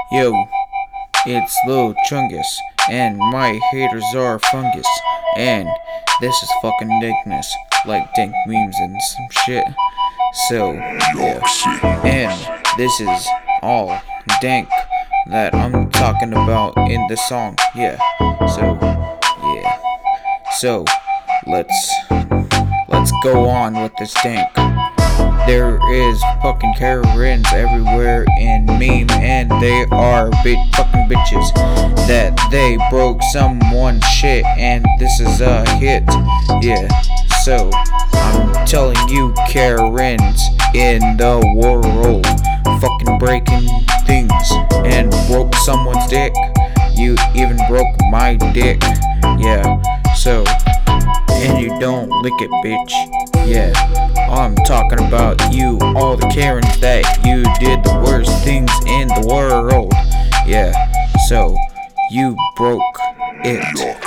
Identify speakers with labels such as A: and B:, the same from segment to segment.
A: Yo, it's Lil Chungus, and my haters are fungus, and this is fucking dinkness, like dank memes and some shit. So, yeah, and this is all dank that I'm talking about in the song, yeah. So, let's go on with this dank. There is fucking Karens everywhere in meme, and they are fucking bitches that they broke someone's shit, and this is a hit, yeah. So I'm telling you, Karens in the world, fucking breaking things and broke someone's dick. You even broke my dick, yeah. So, and you don't lick it, bitch. Yeah, I'm talking about you, all the Karens that you did the worst things in the world. Yeah, so you broke it.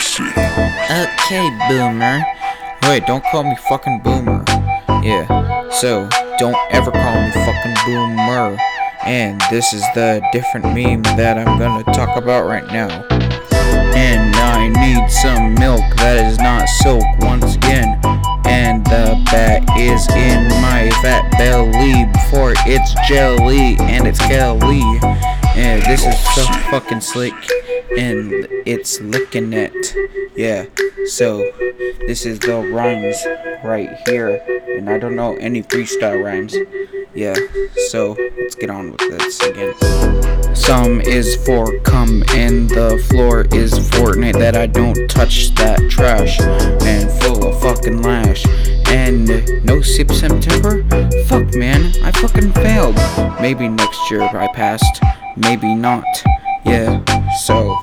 B: Okay, boomer.
A: Wait, don't call me fucking boomer. Yeah, so don't ever call me fucking boomer. And this is the different meme that I'm gonna talk about right now. And I need some milk that is not silk once again. And the bat is in my fat belly before it's jelly and it's Kelly. And this is so fucking slick and it's licking it. Yeah, so this is the rhymes right here. And I don't know any freestyle rhymes. Yeah, so let's get on with this again. Some is for cum and the floor is Fortnite, that I don't touch that trash and full of fucking lash. And no sip September? Fuck man, I fucking failed. Maybe next year I passed, maybe not. Yeah, so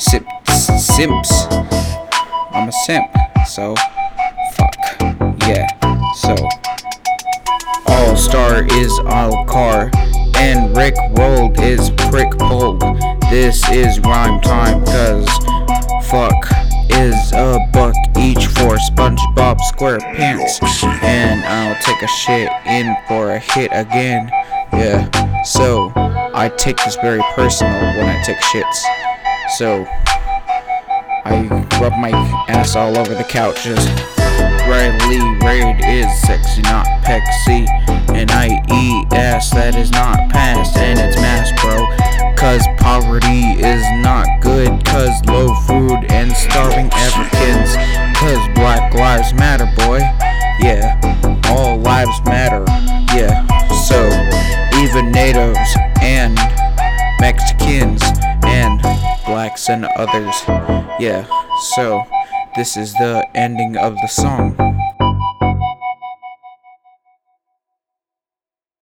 A: simps. I'm a simp, so fuck. Yeah, so All-Star is Alcar, and Rick rolled is prick pulled. This is rhyme time, cause fuck is a buck each for SpongeBob SquarePants. And I'll take a shit in for a hit again. Yeah, so I take this very personal when I take shits. So I rub my ass all over the couches. Riley Raid is sexy, not pexy. And I eat ass that is not past, and it's mass, bro. Cause poverty is not good, cause low food and starving Africans. Cause Black Lives Matter, boy. Yeah, all lives matter. Yeah, so even natives and Mexicans and blacks and others. Yeah, so this is the ending of the song.